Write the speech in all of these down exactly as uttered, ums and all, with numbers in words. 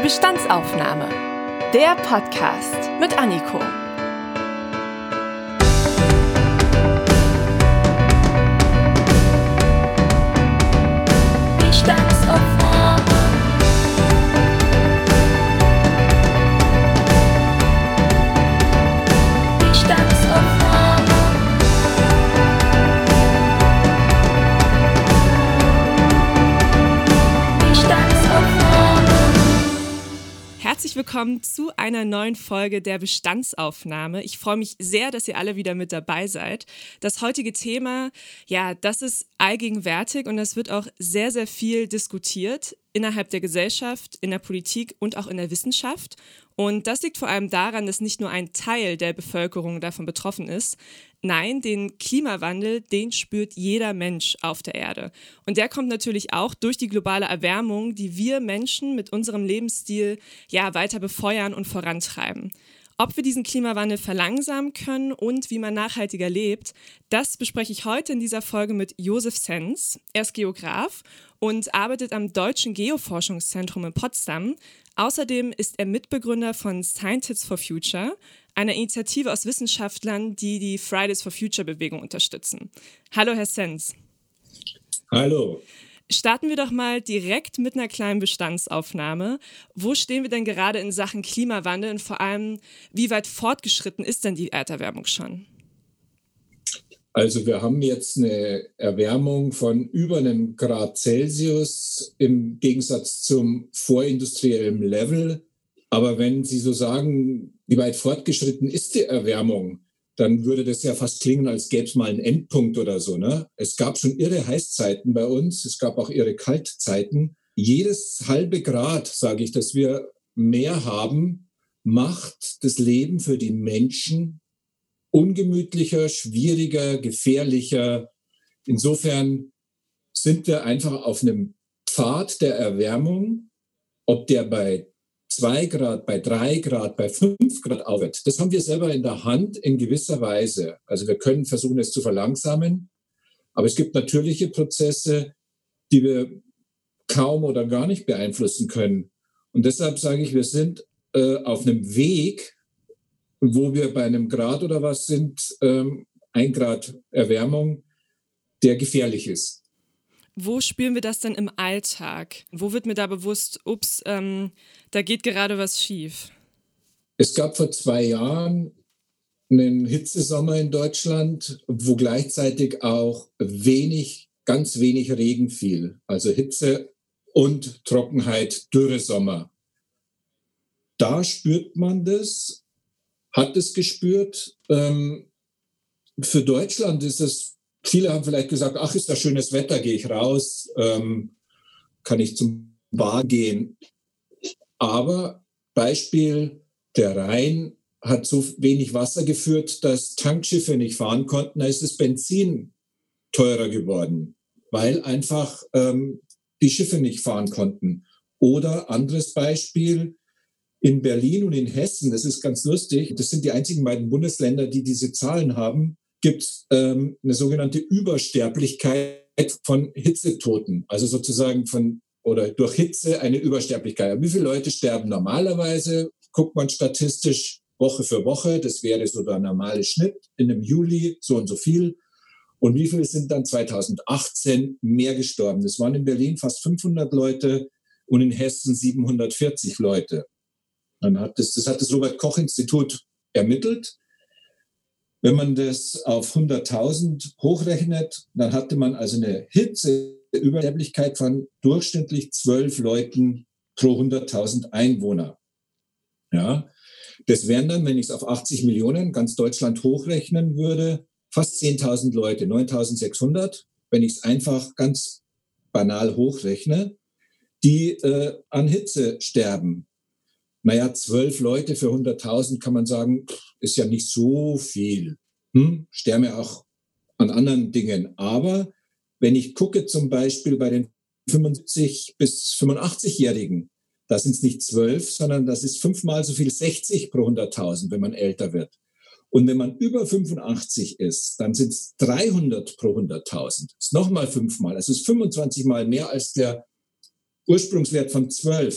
Bestandsaufnahme, der Podcast mit Anniko. Herzlich willkommen zu einer neuen Folge der Bestandsaufnahme. Ich freue mich sehr, dass ihr alle wieder mit dabei seid. Das heutige Thema, ja, das ist allgegenwärtig und das wird auch sehr, sehr viel diskutiert innerhalb der Gesellschaft, in der Politik und auch in der Wissenschaft. Und das liegt vor allem daran, dass nicht nur ein Teil der Bevölkerung davon betroffen ist. Nein, den Klimawandel, den spürt jeder Mensch auf der Erde. Und der kommt natürlich auch durch die globale Erwärmung, die wir Menschen mit unserem Lebensstil ja weiter befeuern und vorantreiben. Ob wir diesen Klimawandel verlangsamen können und wie man nachhaltiger lebt, das bespreche ich heute in dieser Folge mit Josef Senz. Er ist Geograf und arbeitet am Deutschen Geoforschungszentrum in Potsdam. Außerdem ist er Mitbegründer von Scientists for Future, einer Initiative aus Wissenschaftlern, die die Fridays for Future-Bewegung unterstützen. Hallo, Herr Senz. Hallo. Starten wir doch mal direkt mit einer kleinen Bestandsaufnahme. Wo stehen wir denn gerade in Sachen Klimawandel und vor allem, wie weit fortgeschritten ist denn die Erderwärmung schon? Also wir haben jetzt eine Erwärmung von über einem Grad Celsius im Gegensatz zum vorindustriellen Level. Aber wenn Sie so sagen, wie weit fortgeschritten ist die Erwärmung, dann würde das ja fast klingen, als gäbe es mal einen Endpunkt oder so, ne? Es gab schon irre Heißzeiten bei uns, es gab auch irre Kaltzeiten. Jedes halbe Grad, sage ich, dass wir mehr haben, macht das Leben für die Menschen ungemütlicher, schwieriger, gefährlicher. Insofern sind wir einfach auf einem Pfad der Erwärmung, ob der bei zwei Grad, bei drei Grad, bei fünf Grad aufwärts. Das haben wir selber in der Hand in gewisser Weise. Also wir können versuchen, es zu verlangsamen. Aber es gibt natürliche Prozesse, die wir kaum oder gar nicht beeinflussen können. Und deshalb sage ich, wir sind äh, auf einem Weg, wo wir bei einem Grad oder was sind, ähm, ein Grad Erwärmung, der gefährlich ist. Wo spüren wir das denn im Alltag? Wo wird mir da bewusst, ups, ähm, da geht gerade was schief? Es gab vor zwei Jahren einen Hitzesommer in Deutschland, wo gleichzeitig auch wenig, ganz wenig Regen fiel. Also Hitze und Trockenheit, Dürresommer. Da spürt man das, hat es gespürt. Ähm, für Deutschland ist es, viele haben vielleicht gesagt, ach, ist das schönes Wetter, gehe ich raus, ähm, kann ich zum Baden gehen. Aber Beispiel, der Rhein hat so wenig Wasser geführt, dass Tankschiffe nicht fahren konnten. Da ist das Benzin teurer geworden, weil einfach ähm, die Schiffe nicht fahren konnten. Oder anderes Beispiel, in Berlin und in Hessen, das ist ganz lustig, das sind die einzigen beiden Bundesländer, die diese Zahlen haben, gibt es ähm, eine sogenannte Übersterblichkeit von Hitzetoten. Also sozusagen von oder durch Hitze eine Übersterblichkeit. Wie viele Leute sterben normalerweise? Guckt man statistisch Woche für Woche. Das wäre so der normale Schnitt. In einem Juli so und so viel. Und wie viele sind dann zweitausendachtzehn mehr gestorben? Das waren in Berlin fast fünfhundert Leute und in Hessen siebenhundertvierzig Leute. Dann hat das, das hat das Robert-Koch-Institut ermittelt. Wenn man das auf hunderttausend hochrechnet, dann hatte man also eine Hitzeübersterblichkeit von durchschnittlich zwölf Leuten pro hunderttausend Einwohner. Ja, das wären dann, wenn ich es auf achtzig Millionen ganz Deutschland hochrechnen würde, fast zehntausend Leute, neuntausendsechshundert, wenn ich es einfach ganz banal hochrechne, die äh, an Hitze sterben. Naja, zwölf Leute für hunderttausend kann man sagen, ist ja nicht so viel. Hm? Sterben ja auch an anderen Dingen. Aber wenn ich gucke zum Beispiel bei den fünfundsiebzig- bis fünfundachtzig-Jährigen, da sind es nicht zwölf, sondern das ist fünfmal so viel, sechzig pro hunderttausend, wenn man älter wird. Und wenn man über fünfundachtzig ist, dann sind es dreihundert pro hunderttausend. Das ist nochmal fünfmal. Das ist fünfundzwanzig Mal mehr als der Ursprungswert von zwölf.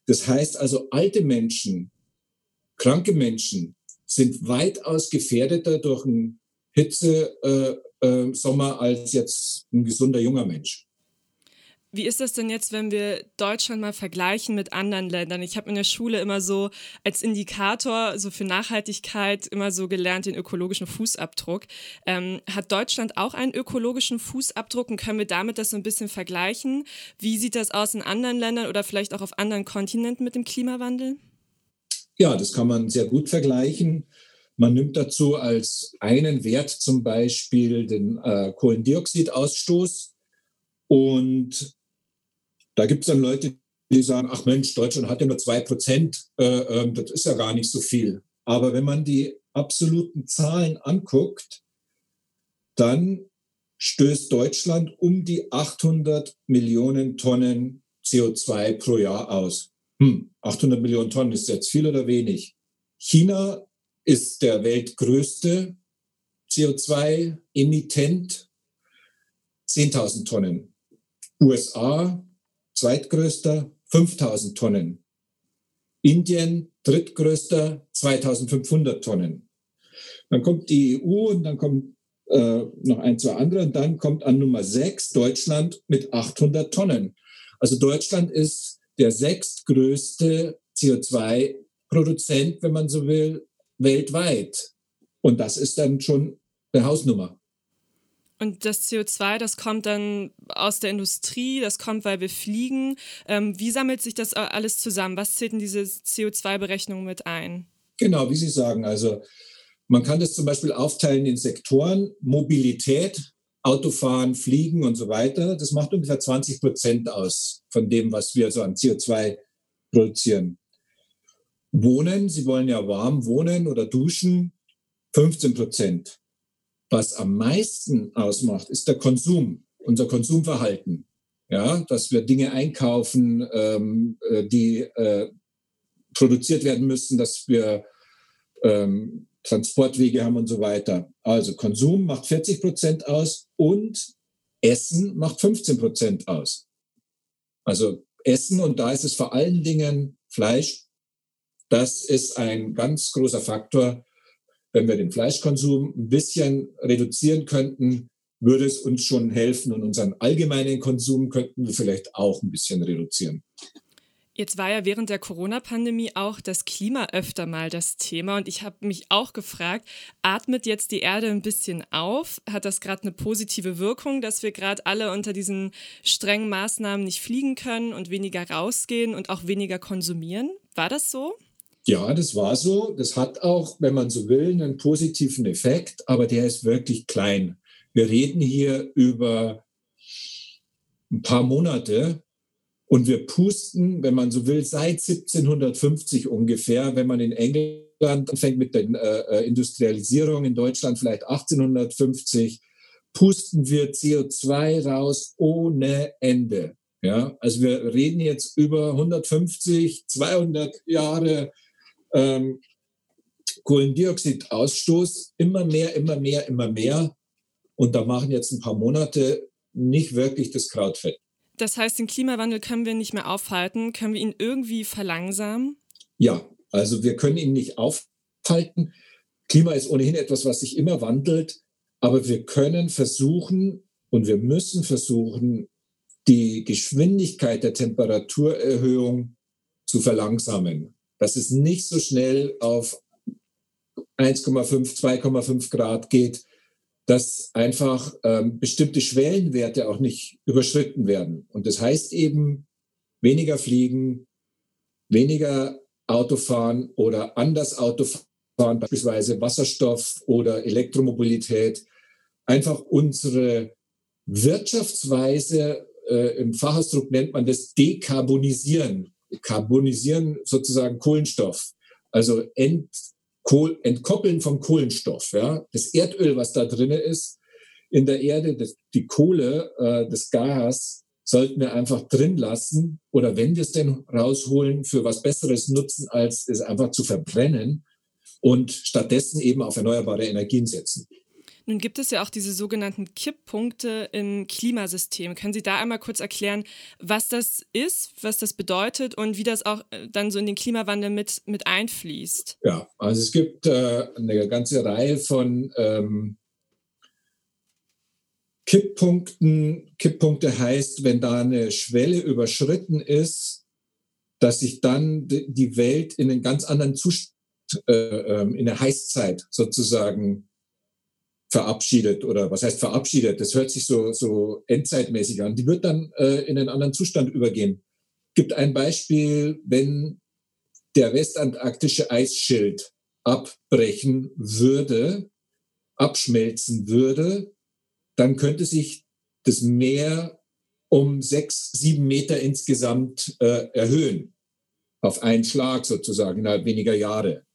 Das heißt also, alte Menschen, kranke Menschen sind weitaus gefährdeter durch einen Hitzesommer äh, äh, Sommer als jetzt ein gesunder junger Mensch. Wie ist das denn jetzt, wenn wir Deutschland mal vergleichen mit anderen Ländern? Ich habe in der Schule immer so als Indikator so für Nachhaltigkeit immer so gelernt, den ökologischen Fußabdruck. Ähm, hat Deutschland auch einen ökologischen Fußabdruck und können wir damit das so ein bisschen vergleichen? Wie sieht das aus in anderen Ländern oder vielleicht auch auf anderen Kontinenten mit dem Klimawandel? Ja, das kann man sehr gut vergleichen. Man nimmt dazu als einen Wert zum Beispiel den äh, Kohlendioxidausstoß. Und da gibt es dann Leute, die sagen, ach Mensch, Deutschland hat ja nur zwei Prozent, äh, äh, das ist ja gar nicht so viel. Aber wenn man die absoluten Zahlen anguckt, dann stößt Deutschland um die achthundert Millionen Tonnen C O zwei pro Jahr aus. Hm, achthundert Millionen Tonnen, ist jetzt viel oder wenig? China ist der weltgrößte C O zwei Emittent, zehntausend Tonnen. U S A, zweitgrößter, fünftausend Tonnen. Indien, drittgrößter, zweitausendfünfhundert Tonnen. Dann kommt die E U und dann kommt äh, noch ein, zwei andere. Und dann kommt an Nummer sechs Deutschland mit achthundert Tonnen. Also Deutschland ist der sechstgrößte C O zwei Produzent, wenn man so will, weltweit. Und das ist dann schon eine Hausnummer. Und das C O zwei, das kommt dann aus der Industrie, das kommt, weil wir fliegen. Ähm, wie sammelt sich das alles zusammen? Was zählt in diese C O zwei Berechnung mit ein? Genau, wie Sie sagen. Also man kann das zum Beispiel aufteilen in Sektoren. Mobilität, Autofahren, Fliegen und so weiter. Das macht ungefähr zwanzig Prozent aus von dem, was wir so an C O zwei produzieren. Wohnen, Sie wollen ja warm wohnen oder duschen, fünfzehn Prozent. Was am meisten ausmacht, ist der Konsum, unser Konsumverhalten. Ja, dass wir Dinge einkaufen, ähm, die äh, produziert werden müssen, dass wir ähm, Transportwege haben und so weiter. Also Konsum macht vierzig Prozent aus und Essen macht fünfzehn Prozent aus. Also Essen, und da ist es vor allen Dingen Fleisch. Das ist ein ganz großer Faktor. Wenn wir den Fleischkonsum ein bisschen reduzieren könnten, würde es uns schon helfen. Und unseren allgemeinen Konsum könnten wir vielleicht auch ein bisschen reduzieren. Jetzt war ja während der Corona-Pandemie auch das Klima öfter mal das Thema. Und ich habe mich auch gefragt, atmet jetzt die Erde ein bisschen auf? Hat das gerade eine positive Wirkung, dass wir gerade alle unter diesen strengen Maßnahmen nicht fliegen können und weniger rausgehen und auch weniger konsumieren? War das so? Ja, das war so. Das hat auch, wenn man so will, einen positiven Effekt, aber der ist wirklich klein. Wir reden hier über ein paar Monate und wir pusten, wenn man so will, seit siebzehnhundertfünfzig ungefähr, wenn man in England anfängt mit der äh, Industrialisierung, in Deutschland vielleicht achtzehnhundertfünfzig, pusten wir C O zwei raus ohne Ende. Ja, also wir reden jetzt über hundertfünfzig, zweihundert Jahre Ähm, Kohlendioxidausstoß, immer mehr, immer mehr, immer mehr. Und da machen jetzt ein paar Monate nicht wirklich das Kraut fett. Das heißt, den Klimawandel können wir nicht mehr aufhalten. Können wir ihn irgendwie verlangsamen? Ja, also wir können ihn nicht aufhalten. Klima ist ohnehin etwas, was sich immer wandelt. Aber wir können versuchen und wir müssen versuchen, die Geschwindigkeit der Temperaturerhöhung zu verlangsamen. Dass es nicht so schnell auf eins Komma fünf, zwei Komma fünf Grad geht, dass einfach ähm, bestimmte Schwellenwerte auch nicht überschritten werden. Und das heißt eben weniger fliegen, weniger Autofahren oder anders Autofahren, beispielsweise Wasserstoff oder Elektromobilität. Einfach unsere Wirtschaftsweise, äh, im Fachausdruck nennt man das Dekarbonisieren. Karbonisieren sozusagen Kohlenstoff, also ent, Kohl, entkoppeln vom Kohlenstoff. Ja? Das Erdöl, was da drin ist in der Erde, das, die Kohle, äh, das Gas, sollten wir einfach drin lassen oder wenn wir es denn rausholen, für was Besseres nutzen, als es einfach zu verbrennen und stattdessen eben auf erneuerbare Energien setzen. Nun gibt es ja auch diese sogenannten Kipppunkte im Klimasystem. Können Sie da einmal kurz erklären, was das ist, was das bedeutet und wie das auch dann so in den Klimawandel mit, mit einfließt? Ja, also es gibt äh, eine ganze Reihe von ähm, Kipppunkten. Kipppunkte heißt, wenn da eine Schwelle überschritten ist, dass sich dann die Welt in einen ganz anderen Zustand, äh, in eine Heißzeit sozusagen verabschiedet, oder was heißt verabschiedet? Das hört sich so, so endzeitmäßig an. Die wird dann äh, in einen anderen Zustand übergehen. Gibt ein Beispiel, wenn der westantarktische Eisschild abbrechen würde, abschmelzen würde, dann könnte sich das Meer um sechs, sieben Meter insgesamt äh, erhöhen. Auf einen Schlag sozusagen, innerhalb weniger Jahre.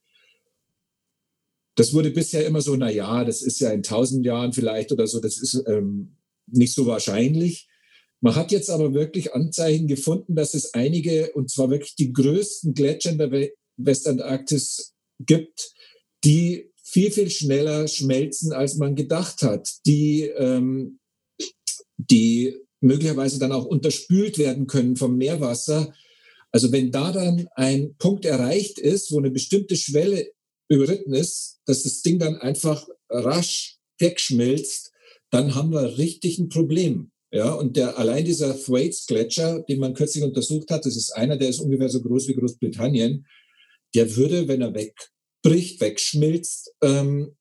Das wurde bisher immer so, na ja, das ist ja in tausend Jahren vielleicht oder so, das ist ähm, nicht so wahrscheinlich. Man hat jetzt aber wirklich Anzeichen gefunden, dass es einige, und zwar wirklich die größten Gletscher in der Westantarktis gibt, die viel, viel schneller schmelzen, als man gedacht hat, die, ähm, die möglicherweise dann auch unterspült werden können vom Meerwasser. Also wenn da dann ein Punkt erreicht ist, wo eine bestimmte Schwelle überritten ist, dass das Ding dann einfach rasch wegschmilzt, dann haben wir richtig ein Problem. Ja, und der, allein dieser Thwaites-Gletscher, den man kürzlich untersucht hat, das ist einer, der ist ungefähr so groß wie Großbritannien, der würde, wenn er wegbricht, wegschmilzt, ähm,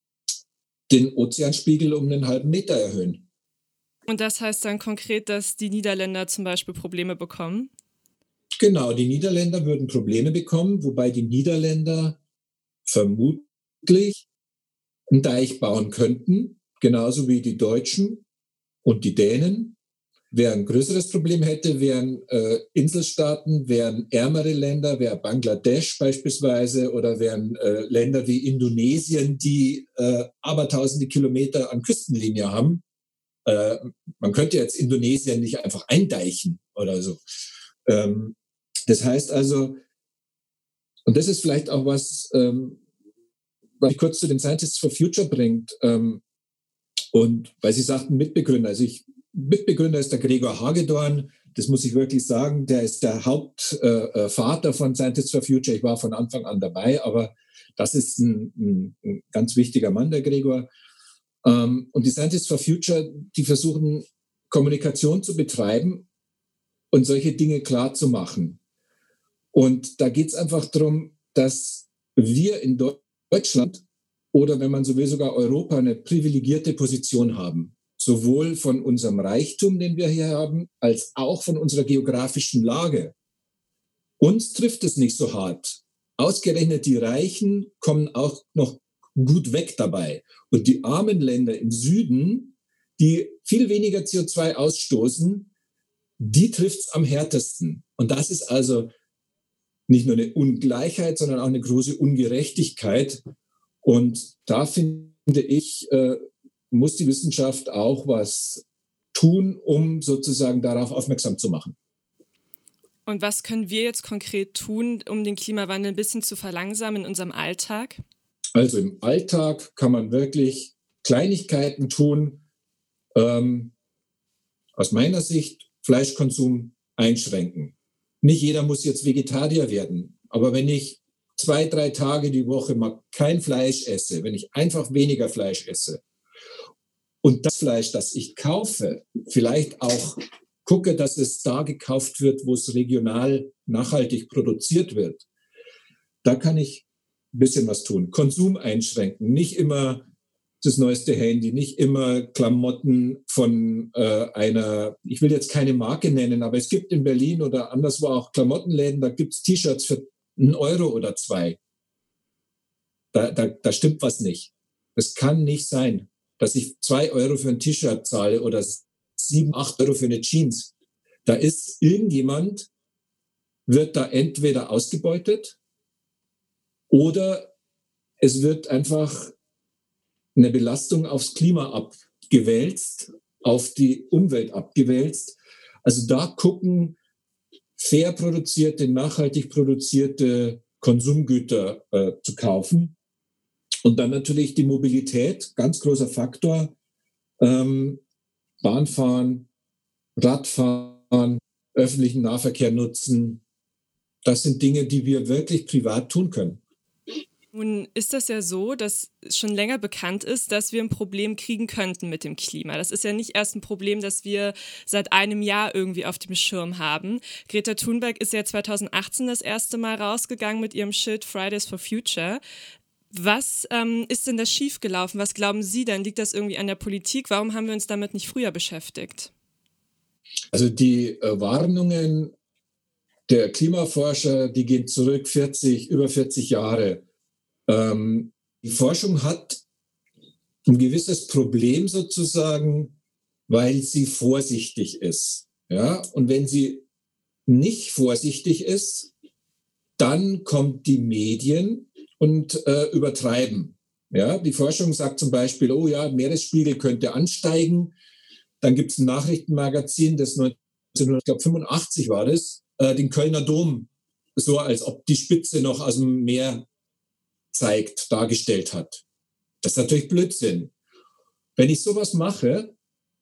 den Ozeanspiegel um einen halben Meter erhöhen. Und das heißt dann konkret, dass die Niederländer zum Beispiel Probleme bekommen? Genau, die Niederländer würden Probleme bekommen, wobei die Niederländer vermutlich einen Deich bauen könnten, genauso wie die Deutschen und die Dänen. Wer ein größeres Problem hätte, wären äh, Inselstaaten, wären ärmere Länder, wäre Bangladesch beispielsweise, oder wären äh, Länder wie Indonesien, die äh, abertausende Kilometer an Küstenlinie haben. Äh, man könnte jetzt Indonesien nicht einfach eindeichen oder so. Ähm, das heißt also, und das ist vielleicht auch was, ähm, was mich kurz zu den Scientists for Future bringt. Ähm, und weil Sie sagten Mitbegründer, also ich, Mitbegründer ist der Gregor Hagedorn, das muss ich wirklich sagen, der ist der Hauptvater äh, von Scientists for Future. Ich war von Anfang an dabei, aber das ist ein, ein, ein ganz wichtiger Mann, der Gregor. Ähm, und die Scientists for Future, die versuchen, Kommunikation zu betreiben und solche Dinge klar zu machen. Und da geht es einfach darum, dass wir in Deutschland oder wenn man so will sogar Europa eine privilegierte Position haben. Sowohl von unserem Reichtum, den wir hier haben, als auch von unserer geografischen Lage. Uns trifft es nicht so hart. Ausgerechnet die Reichen kommen auch noch gut weg dabei. Und die armen Länder im Süden, die viel weniger C O zwei ausstoßen, die trifft es am härtesten. Und das ist also nicht nur eine Ungleichheit, sondern auch eine große Ungerechtigkeit. Und da finde ich, äh, muss die Wissenschaft auch was tun, um sozusagen darauf aufmerksam zu machen. Und was können wir jetzt konkret tun, um den Klimawandel ein bisschen zu verlangsamen in unserem Alltag? Also im Alltag kann man wirklich Kleinigkeiten tun. Ähm, aus meiner Sicht Fleischkonsum einschränken. Nicht jeder muss jetzt Vegetarier werden, aber wenn ich zwei, drei Tage die Woche mal kein Fleisch esse, wenn ich einfach weniger Fleisch esse und das Fleisch, das ich kaufe, vielleicht auch gucke, dass es da gekauft wird, wo es regional nachhaltig produziert wird, da kann ich ein bisschen was tun. Konsum einschränken, nicht immer das neueste Handy, nicht immer Klamotten von äh, einer, ich will jetzt keine Marke nennen, aber es gibt in Berlin oder anderswo auch Klamottenläden, da gibt es T-Shirts für einen Euro oder zwei. Da, da, da stimmt was nicht. Es kann nicht sein, dass ich zwei Euro für ein T-Shirt zahle oder sieben, acht Euro für eine Jeans. Da ist irgendjemand, wird da entweder ausgebeutet oder es wird einfach eine Belastung aufs Klima abgewälzt, auf die Umwelt abgewälzt. Also da gucken, fair produzierte, nachhaltig produzierte Konsumgüter äh, zu kaufen. Und dann natürlich die Mobilität, ganz großer Faktor. Ähm, Bahnfahren, Radfahren, öffentlichen Nahverkehr nutzen. Das sind Dinge, die wir wirklich privat tun können. Nun ist das ja so, dass schon länger bekannt ist, dass wir ein Problem kriegen könnten mit dem Klima. Das ist ja nicht erst ein Problem, das wir seit einem Jahr irgendwie auf dem Schirm haben. Greta Thunberg ist ja zwanzig achtzehn das erste Mal rausgegangen mit ihrem Schild Fridays for Future. Was ähm, ist denn da schiefgelaufen? Was glauben Sie denn? Liegt das irgendwie an der Politik? Warum haben wir uns damit nicht früher beschäftigt? Also die äh, Warnungen der Klimaforscher, die gehen zurück vierzig, über vierzig Jahre. Ähm, die Forschung hat ein gewisses Problem sozusagen, weil sie vorsichtig ist. Ja? Und wenn sie nicht vorsichtig ist, dann kommt die Medien und äh, übertreiben. Ja? Die Forschung sagt zum Beispiel, oh ja, Meeresspiegel könnte ansteigen. Dann gibt es ein Nachrichtenmagazin, das neunzehnhundertfünfundachtzig war das, äh, den Kölner Dom, so als ob die Spitze noch aus dem Meer zeigt, dargestellt hat. Das ist natürlich Blödsinn. Wenn ich sowas mache,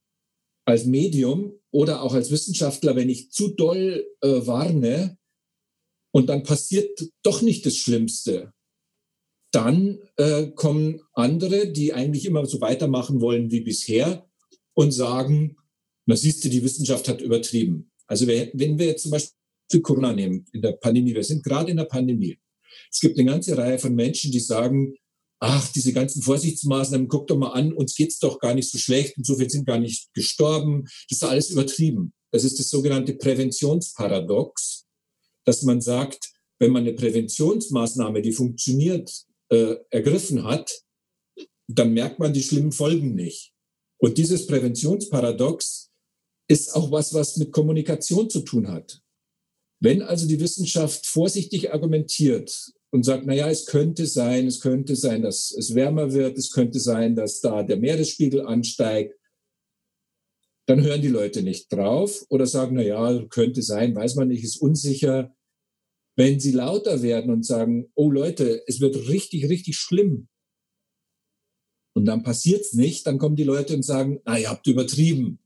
als Medium oder auch als Wissenschaftler, wenn ich zu doll äh, warne und dann passiert doch nicht das Schlimmste, dann äh, kommen andere, die eigentlich immer so weitermachen wollen wie bisher und sagen, na siehst du, die Wissenschaft hat übertrieben. Also wenn wir jetzt zum Beispiel Corona nehmen, in der Pandemie, wir sind gerade in der Pandemie. Es gibt eine ganze Reihe von Menschen, die sagen, ach, diese ganzen Vorsichtsmaßnahmen, guck doch mal an, uns geht's doch gar nicht so schlecht und so viele sind gar nicht gestorben. Das ist alles übertrieben. Das ist das sogenannte Präventionsparadox, dass man sagt, wenn man eine Präventionsmaßnahme, die funktioniert, äh, ergriffen hat, dann merkt man die schlimmen Folgen nicht. Und dieses Präventionsparadox ist auch was, was mit Kommunikation zu tun hat. Wenn also die Wissenschaft vorsichtig argumentiert und sagt, naja, es könnte sein, es könnte sein, dass es wärmer wird, es könnte sein, dass da der Meeresspiegel ansteigt, dann hören die Leute nicht drauf oder sagen, naja, könnte sein, weiß man nicht, ist unsicher. Wenn sie lauter werden und sagen, oh Leute, es wird richtig, richtig schlimm, und dann passiert es nicht, dann kommen die Leute und sagen, na, ihr habt übertrieben.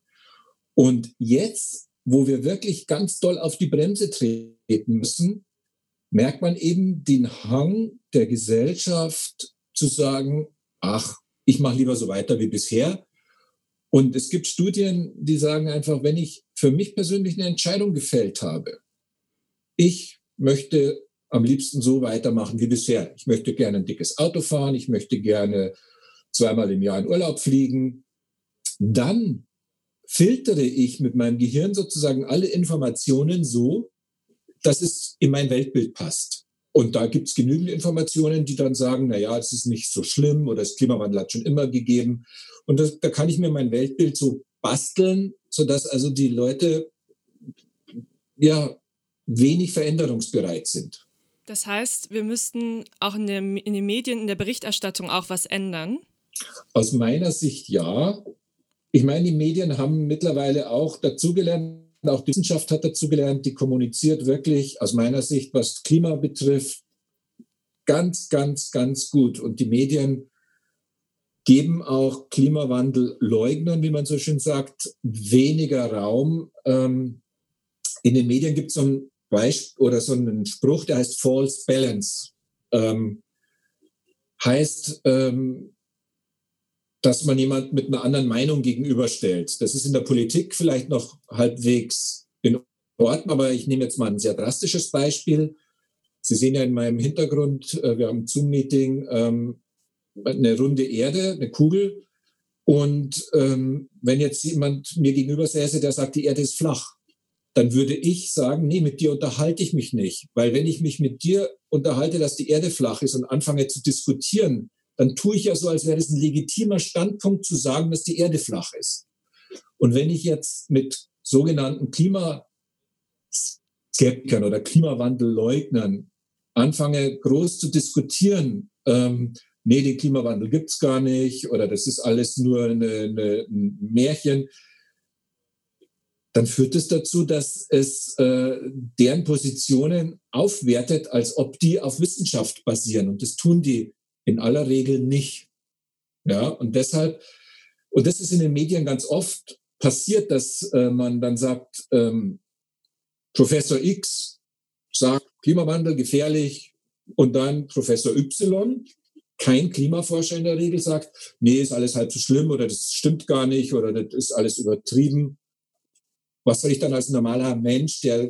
Und jetzt, wo wir wirklich ganz doll auf die Bremse treten müssen, merkt man eben den Hang der Gesellschaft zu sagen, ach, ich mache lieber so weiter wie bisher. Und es gibt Studien, die sagen einfach, wenn ich für mich persönlich eine Entscheidung gefällt habe, ich möchte am liebsten so weitermachen wie bisher. Ich möchte gerne ein dickes Auto fahren, ich möchte gerne zweimal im Jahr in Urlaub fliegen, dann filtere ich mit meinem Gehirn sozusagen alle Informationen so, dass es in mein Weltbild passt. Und da gibt es genügend Informationen, die dann sagen, naja, es ist nicht so schlimm oder das Klimawandel hat schon immer gegeben. Und das, da kann ich mir mein Weltbild so basteln, sodass also die Leute ja wenig veränderungsbereit sind. Das heißt, wir müssten auch in, der, in den Medien, in der Berichterstattung auch was ändern? Aus meiner Sicht ja. Ich meine, die Medien haben mittlerweile auch dazugelernt, auch die Wissenschaft hat dazugelernt, die kommuniziert wirklich aus meiner Sicht, was Klima betrifft, ganz, ganz, ganz gut. Und die Medien geben auch Klimawandelleugnern, wie man so schön sagt, weniger Raum. Ähm, in den Medien gibt es so ein Beispiel oder so einen Spruch, der heißt False Balance. Ähm, heißt, ähm, dass man jemand mit einer anderen Meinung gegenüberstellt. Das ist in der Politik vielleicht noch halbwegs in Ordnung, aber ich nehme jetzt mal ein sehr drastisches Beispiel. Sie sehen ja in meinem Hintergrund, wir haben ein Zoom-Meeting, eine runde Erde, eine Kugel. Und wenn jetzt jemand mir gegenüber säße, der sagt, die Erde ist flach, dann würde ich sagen, nee, mit dir unterhalte ich mich nicht. Weil wenn ich mich mit dir unterhalte, dass die Erde flach ist und anfange zu diskutieren, dann tue ich ja so, als wäre es ein legitimer Standpunkt zu sagen, dass die Erde flach ist. Und wenn ich jetzt mit sogenannten Klimaskeptikern oder Klimawandelleugnern anfange, groß zu diskutieren, ähm, nee, den Klimawandel gibt es gar nicht oder das ist alles nur eine, eine, ein Märchen, dann führt es dazu, dass es äh, deren Positionen aufwertet, als ob die auf Wissenschaft basieren. Und das tun die In aller Regel nicht. Ja, und deshalb, und das ist in den Medien ganz oft passiert, dass äh, man dann sagt, ähm, Professor X sagt, Klimawandel gefährlich, und dann Professor Y, kein Klimaforscher in der Regel, sagt, nee, ist alles halb so schlimm oder das stimmt gar nicht oder das ist alles übertrieben. Was soll ich dann als normaler Mensch, der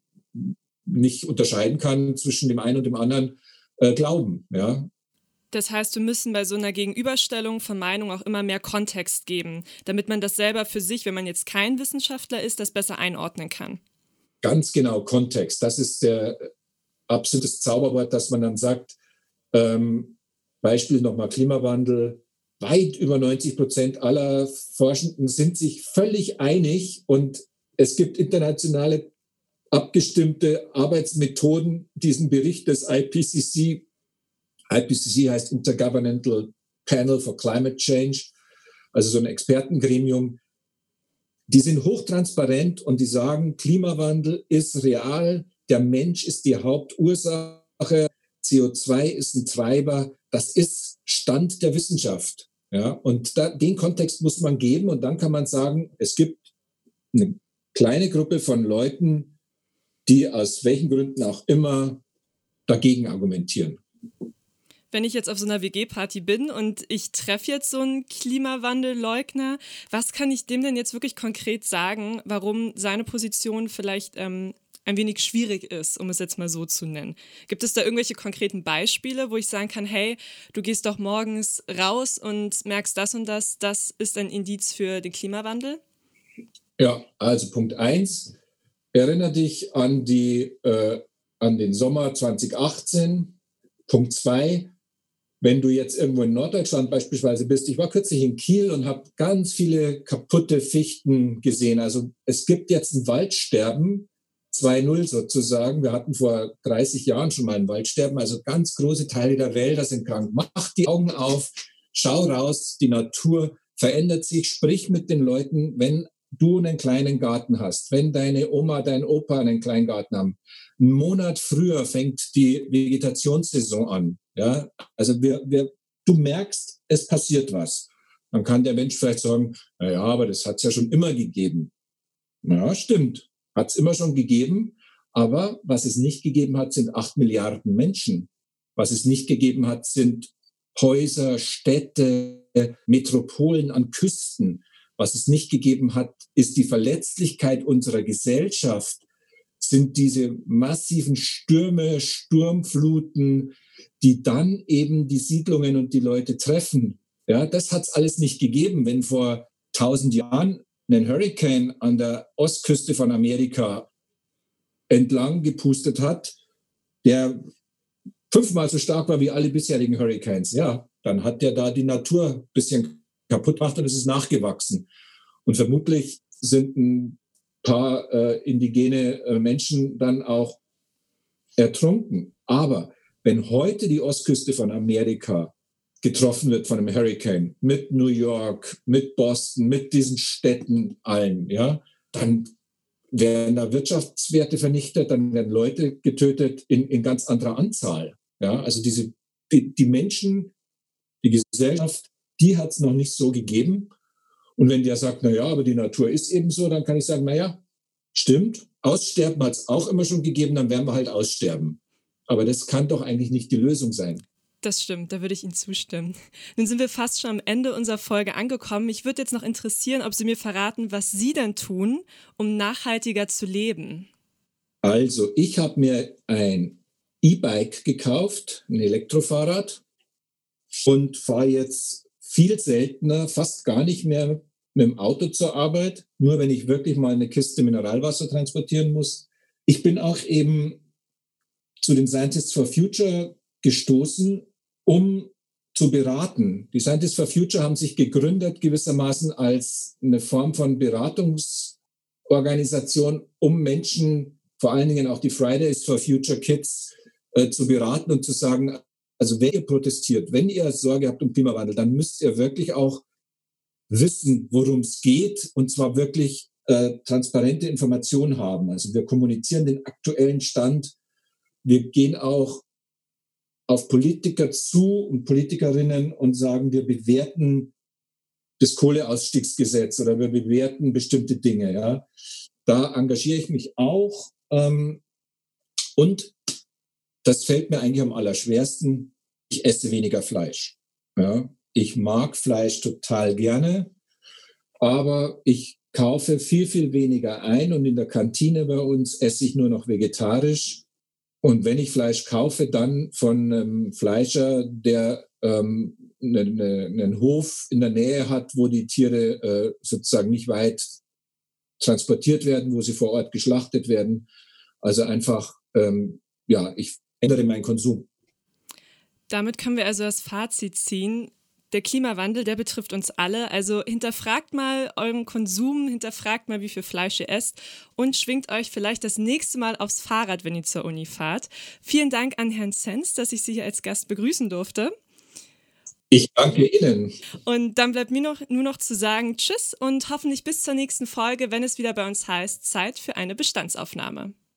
nicht unterscheiden kann zwischen dem einen und dem anderen, äh, glauben? Ja? Das heißt, wir müssen bei so einer Gegenüberstellung von Meinung auch immer mehr Kontext geben, damit man das selber für sich, wenn man jetzt kein Wissenschaftler ist, das besser einordnen kann. Ganz genau, Kontext. Das ist der absolutes Zauberwort, dass man dann sagt, ähm, Beispiel nochmal Klimawandel, weit über neunzig Prozent aller Forschenden sind sich völlig einig und es gibt internationale abgestimmte Arbeitsmethoden, diesen Bericht des I P C C, I P C C heißt Intergovernmental Panel for Climate Change, also so ein Expertengremium, die sind hochtransparent und die sagen, Klimawandel ist real, der Mensch ist die Hauptursache, C O zwei ist ein Treiber, das ist Stand der Wissenschaft. Ja? Und da, den Kontext muss man geben und dann kann man sagen, es gibt eine kleine Gruppe von Leuten, die aus welchen Gründen auch immer dagegen argumentieren. Wenn ich jetzt auf so einer W G-Party bin und ich treffe jetzt so einen Klimawandelleugner, was kann ich dem denn jetzt wirklich konkret sagen, warum seine Position vielleicht ähm, ein wenig schwierig ist, um es jetzt mal so zu nennen? Gibt es da irgendwelche konkreten Beispiele, wo ich sagen kann, hey, du gehst doch morgens raus und merkst das und das, das ist ein Indiz für den Klimawandel? Ja, also Punkt eins, erinnere dich an, die, äh, an den Sommer zwanzig achtzehn. Punkt zwei, wenn du jetzt irgendwo in Norddeutschland beispielsweise bist, ich war kürzlich in Kiel und habe ganz viele kaputte Fichten gesehen. Also es gibt jetzt ein Waldsterben, zwei null sozusagen. Wir hatten vor dreißig Jahren schon mal ein Waldsterben, also ganz große Teile der Wälder sind krank. Mach die Augen auf, schau raus, die Natur verändert sich, sprich mit den Leuten, wenn du einen kleinen Garten hast, wenn deine Oma, dein Opa einen kleinen Garten haben. Einen Monat früher fängt die Vegetationssaison an. Ja? Also wir, wir, du merkst, es passiert was. Dann kann der Mensch vielleicht sagen, naja, aber das hat es ja schon immer gegeben. Ja, stimmt, hat es immer schon gegeben. Aber was es nicht gegeben hat, sind acht Milliarden Menschen. Was es nicht gegeben hat, sind Häuser, Städte, Metropolen an Küsten. Was es nicht gegeben hat, ist die Verletzlichkeit unserer Gesellschaft, sind diese massiven Stürme, Sturmfluten, die dann eben die Siedlungen und die Leute treffen. Ja, das hat es alles nicht gegeben. Wenn vor tausend Jahren ein Hurricane an der Ostküste von Amerika entlang gepustet hat, der fünfmal so stark war wie alle bisherigen Hurricanes, ja, dann hat der da die Natur ein bisschen kaputt gemacht und es ist nachgewachsen. Und vermutlich sind ein paar äh, indigene äh, Menschen dann auch ertrunken. Aber wenn heute die Ostküste von Amerika getroffen wird von einem Hurricane, mit New York, mit Boston, mit diesen Städten allen, ja, dann werden da Wirtschaftswerte vernichtet, dann werden Leute getötet in, in ganz anderer Anzahl. Ja, also diese, die, die Menschen, die Gesellschaft, die hat es noch nicht so gegeben. Und wenn der sagt, naja, aber die Natur ist eben so, dann kann ich sagen, naja, stimmt, Aussterben hat es auch immer schon gegeben, dann werden wir halt aussterben. Aber das kann doch eigentlich nicht die Lösung sein. Das stimmt, da würde ich Ihnen zustimmen. Nun sind wir fast schon am Ende unserer Folge angekommen. Mich würde jetzt noch interessieren, ob Sie mir verraten, was Sie denn tun, um nachhaltiger zu leben. Also, ich habe mir ein E-Bike gekauft, ein Elektrofahrrad, und fahre jetzt viel seltener, fast gar nicht mehr mit dem Auto zur Arbeit, nur wenn ich wirklich mal eine Kiste Mineralwasser transportieren muss. Ich bin auch eben zu den Scientists for Future gestoßen, um zu beraten. Die Scientists for Future haben sich gegründet gewissermaßen als eine Form von Beratungsorganisation, um Menschen, vor allen Dingen auch die Fridays for Future Kids, äh, zu beraten und zu sagen, also wenn ihr protestiert, wenn ihr Sorge habt um Klimawandel, dann müsst ihr wirklich auch wissen, worum es geht, und zwar wirklich äh, transparente Informationen haben. Also wir kommunizieren den aktuellen Stand. Wir gehen auch auf Politiker zu und Politikerinnen und sagen, wir bewerten das Kohleausstiegsgesetz oder wir bewerten bestimmte Dinge. Ja. Da engagiere ich mich auch. Ähm, und das fällt mir eigentlich am allerschwersten. Ich esse weniger Fleisch. Ja. Ich mag Fleisch total gerne, aber ich kaufe viel, viel weniger ein und in der Kantine bei uns esse ich nur noch vegetarisch. Und wenn ich Fleisch kaufe, dann von einem Fleischer, der ähm, einen, einen Hof in der Nähe hat, wo die Tiere äh, sozusagen nicht weit transportiert werden, wo sie vor Ort geschlachtet werden. Also einfach, ähm, ja, ich ändere meinen Konsum. Damit können wir also das Fazit ziehen. Der Klimawandel, der betrifft uns alle. Also hinterfragt mal euren Konsum, hinterfragt mal, wie viel Fleisch ihr esst und schwingt euch vielleicht das nächste Mal aufs Fahrrad, wenn ihr zur Uni fahrt. Vielen Dank an Herrn Zenz, dass ich Sie hier als Gast begrüßen durfte. Ich danke Ihnen. Und dann bleibt mir noch, nur noch zu sagen Tschüss und hoffentlich bis zur nächsten Folge, wenn es wieder bei uns heißt, Zeit für eine Bestandsaufnahme.